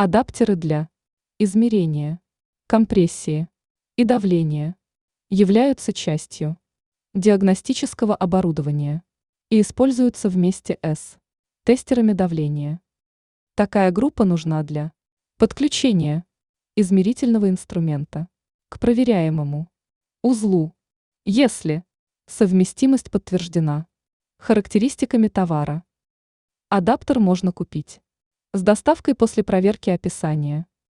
Адаптеры для измерения, компрессии и давления являются частью диагностического оборудования и используются вместе с тестерами давления. Такая группа нужна для подключения измерительного инструмента к проверяемому узлу, если совместимость подтверждена характеристиками товара. Адаптер можно купить с доставкой после проверки описания.